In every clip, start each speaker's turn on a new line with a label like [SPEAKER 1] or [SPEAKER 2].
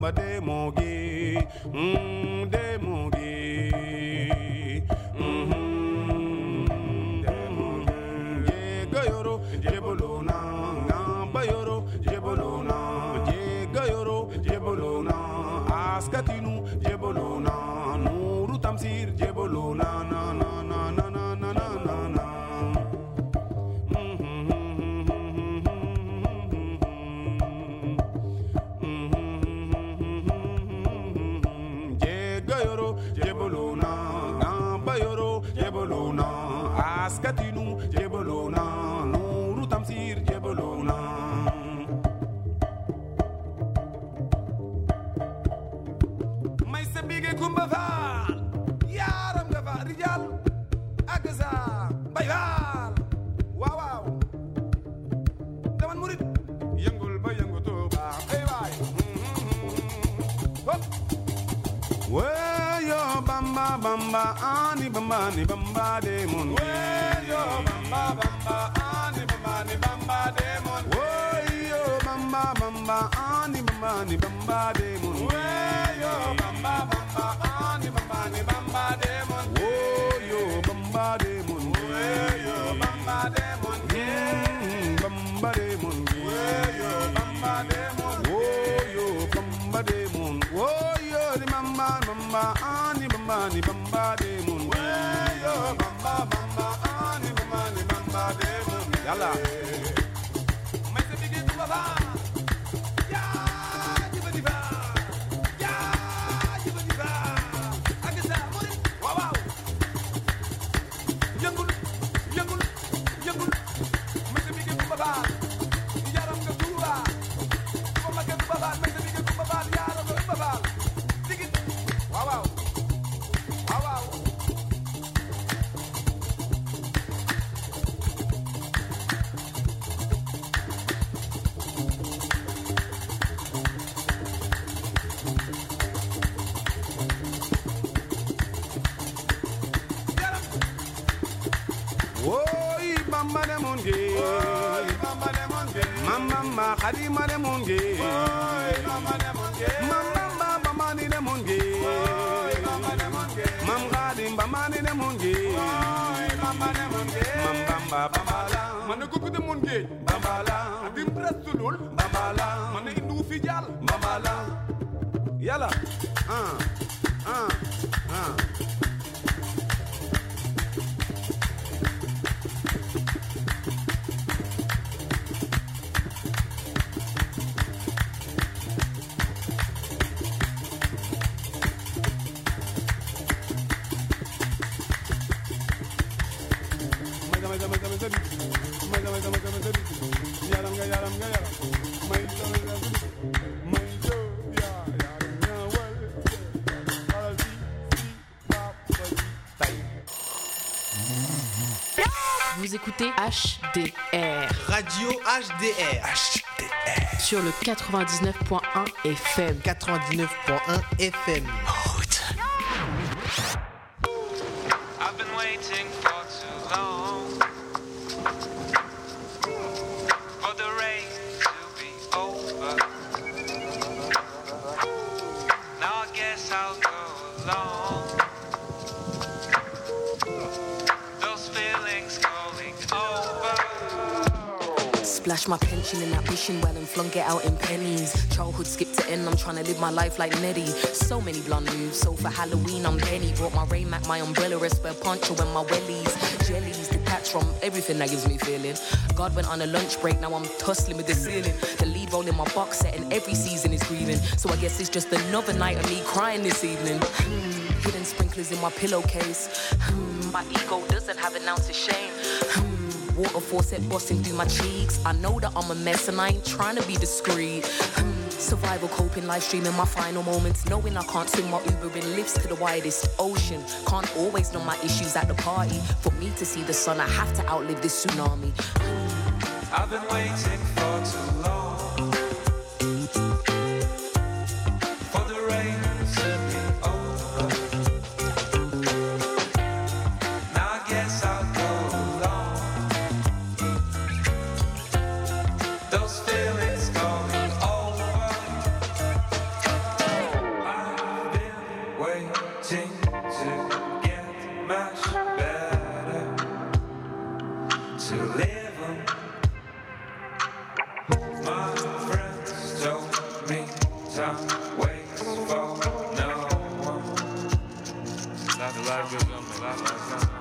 [SPEAKER 1] Demongi, Demongi, Gayoro, Jebolona, Bayoro, Jebolona, Gayoro, Jebolona, Askatinu, Jebolona, Nuru Tamsir, Jebolona, na na na na na na na na. Askatinu, Jebolona, Nuru Tamsir, Jebolona. May sabige kumbaval, yaram gava, rijal, agaza, bayval, wow wow. Daman murid, yangul ba yanguto ba, hey bye. Hop. Weyo bamba bamba ani bamba ni bamba demon. Weyo bamba bamba ani bamba ni bamba demon. Weyo bamba bamba ani bamba ni bamba demon. Weyo bamba bamba ani bamba ni bamba demon. Weyo bamba demon. Weyo bamba demon. Bamba demon. Weyo bamba demon. Weyo bamba demon. Weyo di mamba mamba ani bamba ni bamba demon. Weyo bamba bamba ani bamba ni bamba demon. Yalla. Mais c'est big to baba. Ya diva diva. Ya diva diva. Agasa mori. Wow wow. Yangul yangul yangul. Mais c'est big to baba. Yaram ka tuwa. Koma ka baba. Mais c'est big to baba. Yaram ka baba. Wow wow. Wow wow. Oi mama de monge. Oi mama de monge. Mama khadima de monge. Oi mama de monge. Mama mani de monge. Oi mama de monge. Mam khadim mani de monge. Oi mama de monge. Mam bamba bambala. Man ko de monge. Bambala. Adim rasulul. Bambala. Man indu fi jall. Bambala. Yalla.
[SPEAKER 2] Vous écoutez HDR.
[SPEAKER 3] Radio HDR. HDR.
[SPEAKER 2] Sur le 99.1 FM.
[SPEAKER 3] 99.1 FM.
[SPEAKER 4] I've been waiting for too long for the rain to be over. Now I guess I'll go along. Those feelings going over.
[SPEAKER 5] Splash my pension in that wishing well and flunk it out in pennies. Childhood skipped to end, I'm trying to live my life like Nettie. So many blunt moves, so for Halloween I'm Benny. Brought my Rain Mac, my umbrella, a spare poncho and my wellies. Jellies detached from everything that gives me feeling. God went on a lunch break, now I'm tussling with the ceiling. The lead role in my box set and every season is grieving. So I guess it's just another night of me crying this evening. Hidden sprinklers in my pillowcase. My ego doesn't have an ounce of shame. Waterfall set busting through my cheeks. I know that I'm a mess and I ain't trying to be discreet. Survival coping, live streaming my final moments. Knowing I can't swim my Uber in lifts to the widest ocean. Can't always know my issues at the party. For me to see the sun, I have to outlive this tsunami.
[SPEAKER 4] I've been waiting for too long for the rain to be over. Now I guess I'll go along. Those feelings going over. Don't wait for no one. Life goes on, life goes on.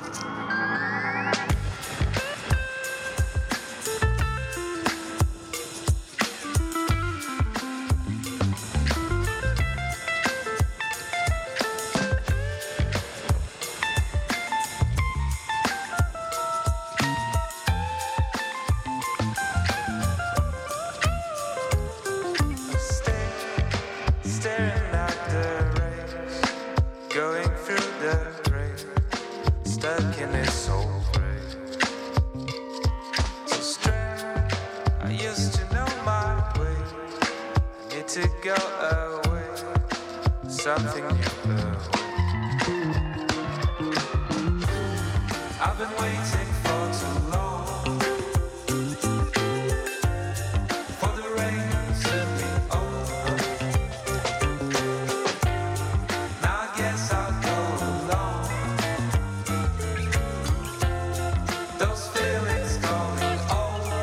[SPEAKER 6] Staring at the rays, going through the rain, stuck in this old place. So strange, I used to know my way. I need to go away, something new. I've been waiting for too long for the rain to be over. Now I guess I'll go along. Those feelings going over.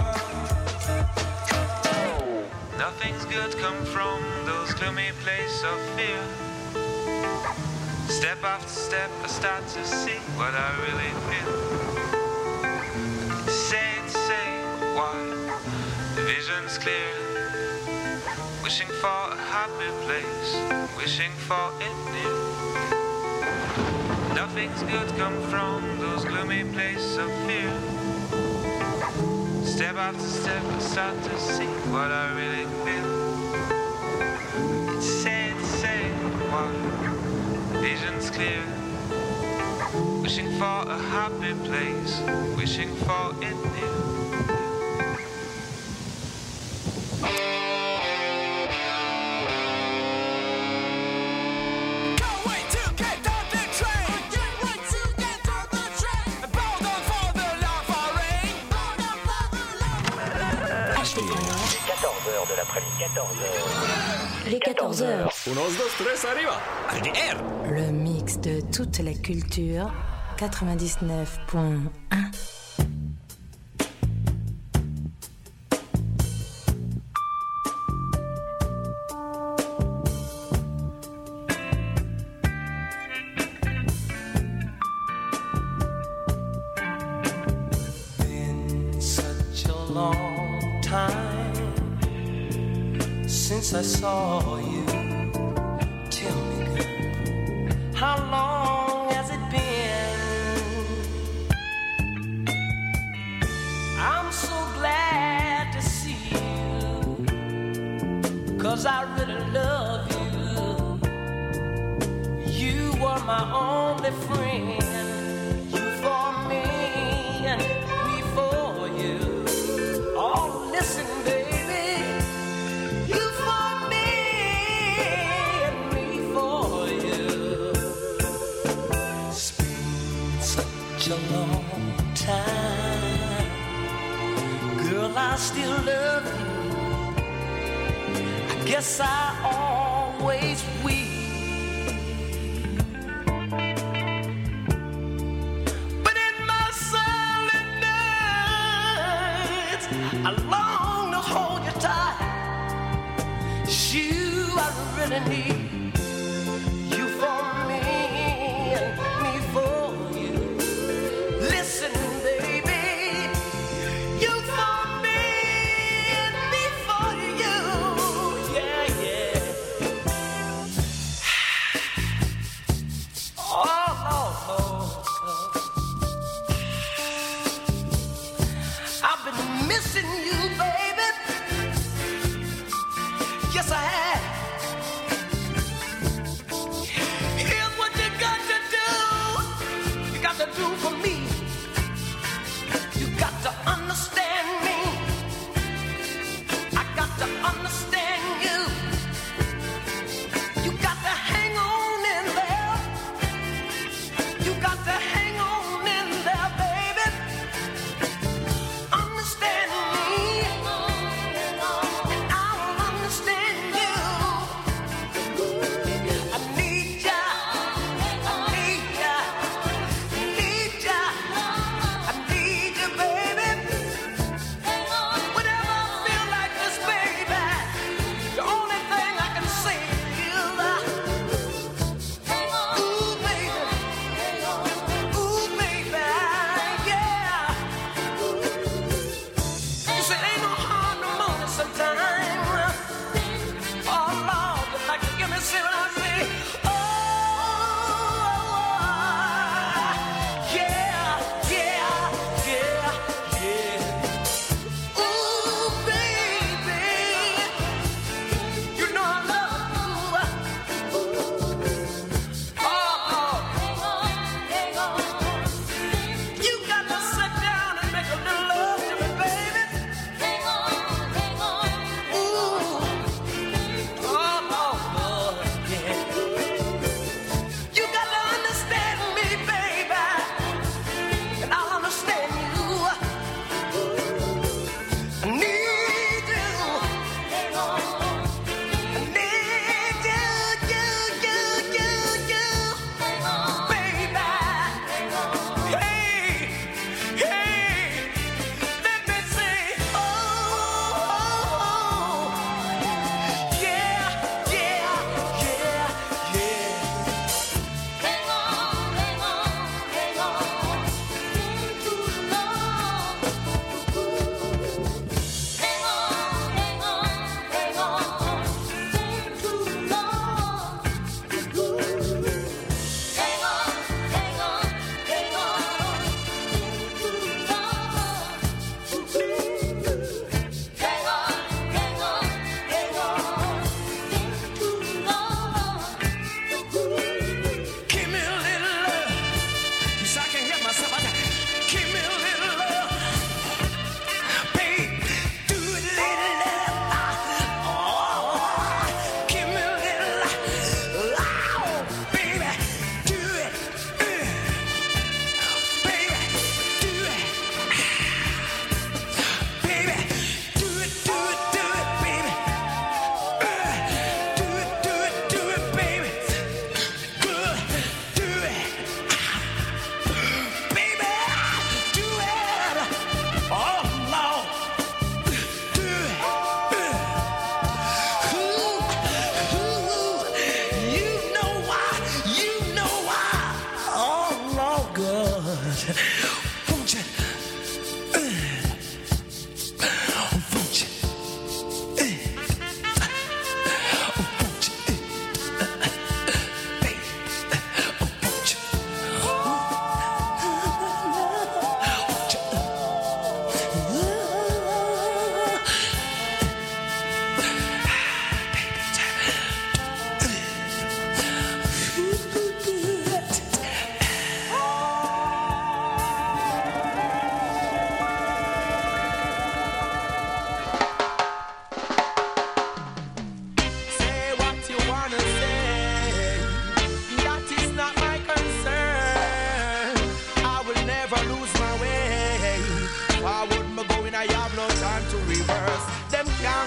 [SPEAKER 4] Nothing's good come from those gloomy places of fear. Step after step, I start to see what I really feel. Say why the vision's clear. Wishing for a happy place, wishing for it near. Nothing's good come from those gloomy places of fear. Step after step, I start to see what I really feel. Say why the vision's clear. Wishing for a happy place, wishing for it near.
[SPEAKER 7] Les 14h. Le mix de toute la culture. 99.1.
[SPEAKER 6] Been such a long time since I saw you. Tell me, girl, how long has it been? I'm so glad to see you, 'cause I really love you. You were my only friend. You for me and me for you. Oh, listen, baby. You for me and me for you. It's been such a long time. Girl, I still love you. I guess I always will. But in my silent nights, I long to hold you tight. You, I really need you for me and me for you. Listen, baby, you for me and me for you. Yeah, yeah.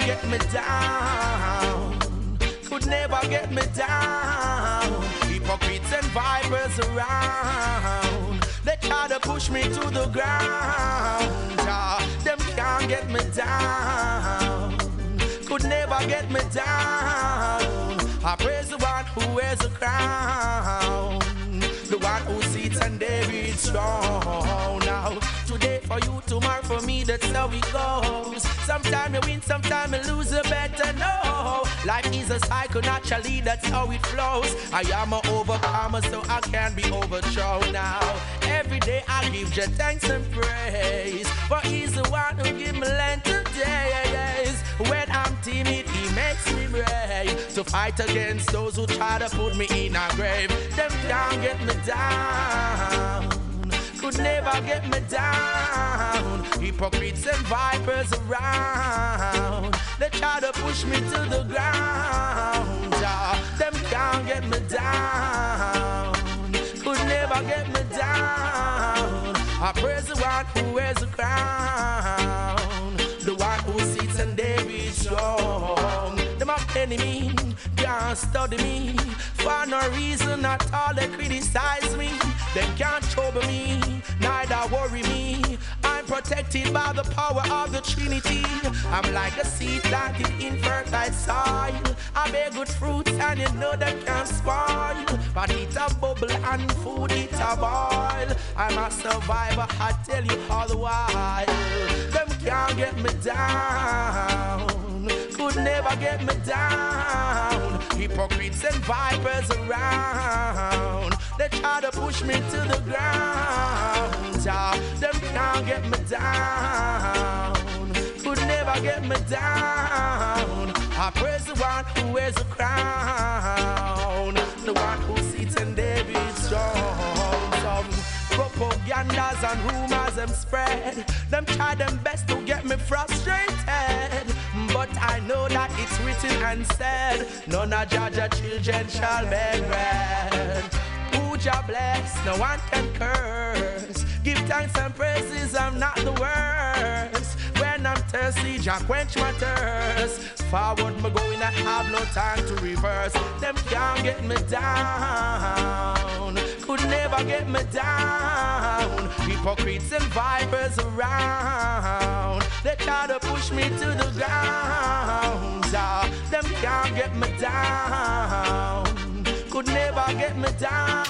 [SPEAKER 8] get me down. Could never get me down. Hypocrites and vipers around. They try to push me to the ground. Them can't get me down. Could never get me down. I praise the one who wears a crown, the one who sits on David's throne. Now, today for you, tomorrow for me, that's how it goes. Sometimes you win, sometimes you lose, you better know. Life is a cycle, naturally, that's how it flows. I am an overcomer, so I can't be overthrown now. Every day I give you thanks and praise, for he's the one who give me length of days. When I'm timid, he makes me brave to fight against those who try to put me in a grave. Them can't get me down, could never get me down. Hypocrites and vipers around, they try to push me to the ground. Them can't get me down, could never get me down. I praise the one who wears a crown, the one who sits on David's throne. Them up enemy can't study me for no reason at all. They criticize me, they can't trouble me, neither worry me. I'm protected by the power of the Trinity. I'm like a seed planted in fertile soil. I bear good fruits and you know they can't spoil. But it's a bubble and food it's a boil. I'm a survivor, I tell you all the while. Them can't get me down, could never get me down. Hypocrites and vipers around, they try to push me to the ground. Them can't get me down, could never get me down. I praise the one who wears a crown, the one who sits in David's throne. Some propagandas and rumors them spread, them try them best to get me frustrated. But I know that it's written and said, none of Jaja children shall beg bread. Who Jah bless, no one can curse. Give thanks and praises, I'm not the worst. When I'm thirsty, Jah quench my thirst. Forward me going, I have no time to reverse. Them can't get me down, could never get me down. Hypocrites and vipers around, they try to push me to the ground. Them can't get me down, could never get me down.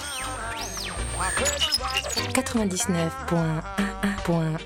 [SPEAKER 7] 99.1.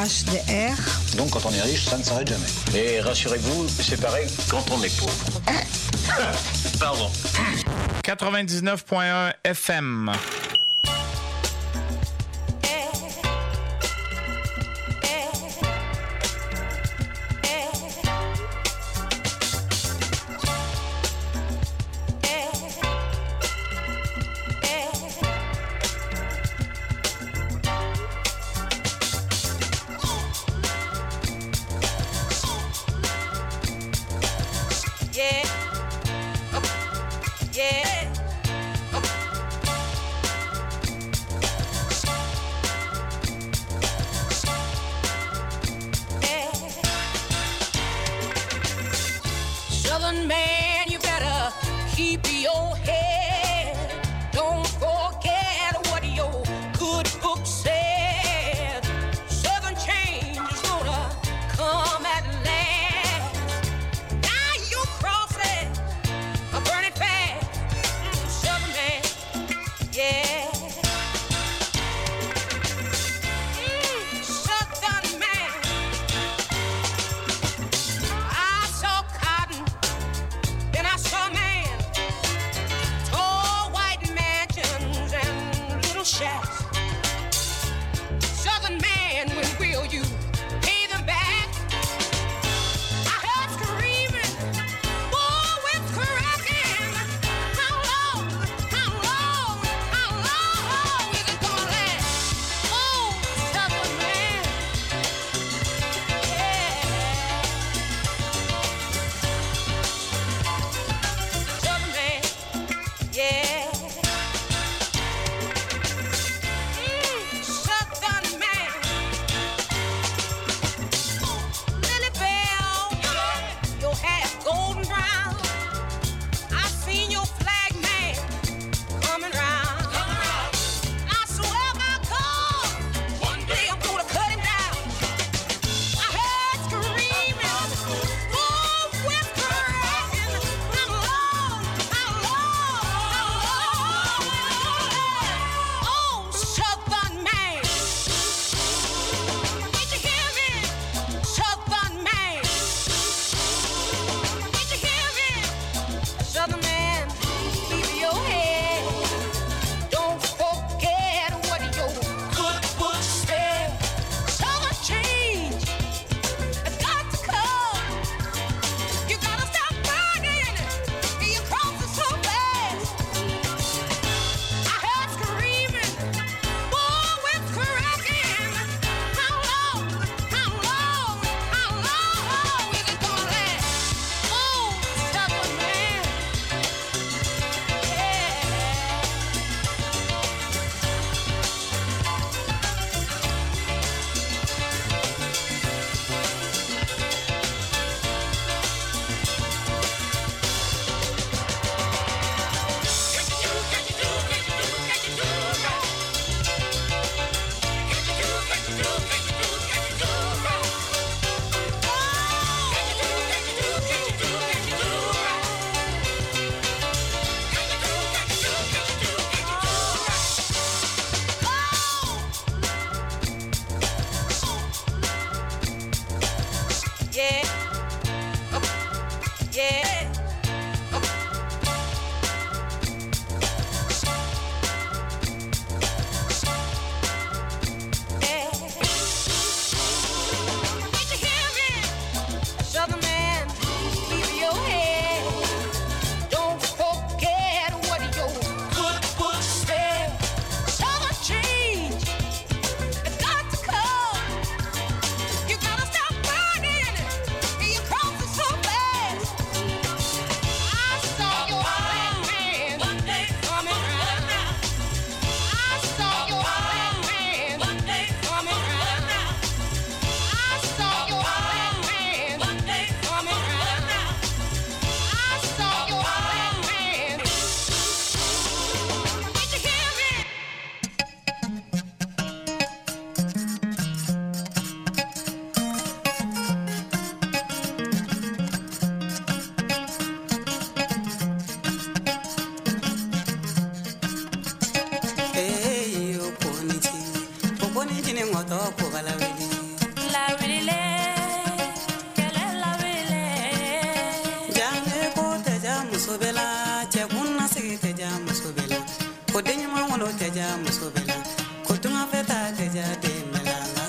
[SPEAKER 9] HDR.
[SPEAKER 10] Donc quand on est riche, ça ne s'arrête jamais. Et rassurez-vous, c'est pareil quand on est pauvre. Pardon.
[SPEAKER 11] 99.1 FM.
[SPEAKER 9] musobela kotunga feta deja de melala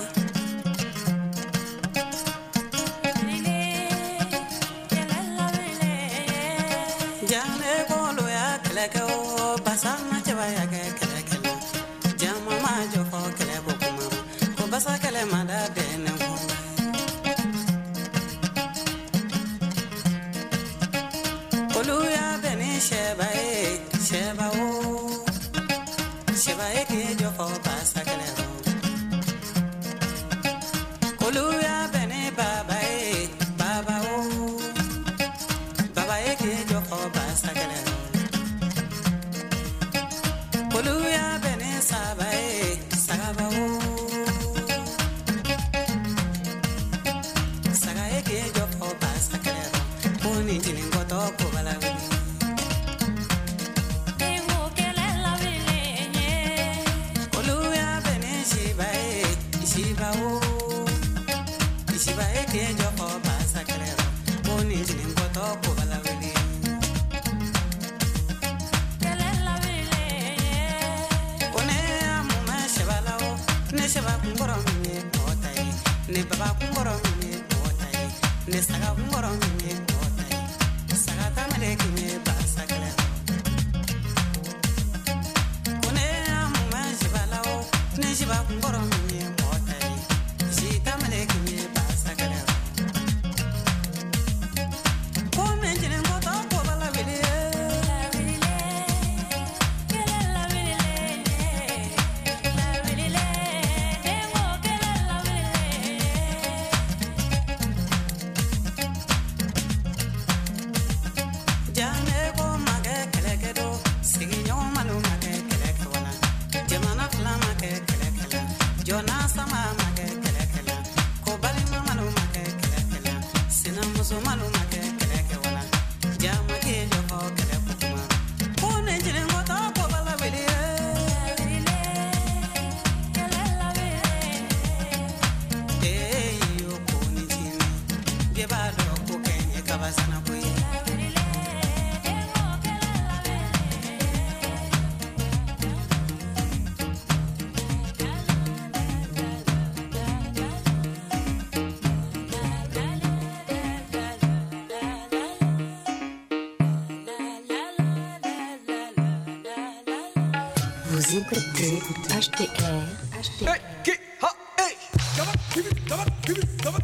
[SPEAKER 9] jane bolo ya keleke o basama chaba ya keleke jama ma jo fo kele bokuma ko basa kele mada de ne ko Oluya beni sheba o sheba e ke jo fo basa kele o Oluya beni baba o baba e ke jo fo basa kele o Oluya beni saba o saga e ke jo fo basa kele o oni tini ngoto ko bala Shiba e ke jo fo basa kele o ni tini ngoto ko bala wele one amuma shiba la o ne shiba kungoro mi otai ne baba kungoro mi otai ne saga kungoro mi otai saga tamale ki me basa kele one amuma shiba la o ne shiba kungoro mi otai shi tamale ki me basa kele ko men jine ngoto ko bala wele Jona sama make kele kele ko bali mama no make kele kele sina muso manu make kele kele wala jama ke jo ko kele kuma ko ne jine ngota ko bala wele yo ko ni jine ge ba do ko kenye kabasana ko ye
[SPEAKER 7] Vous écoutez HDR.
[SPEAKER 1] Hey, ha, hey, come on, give it,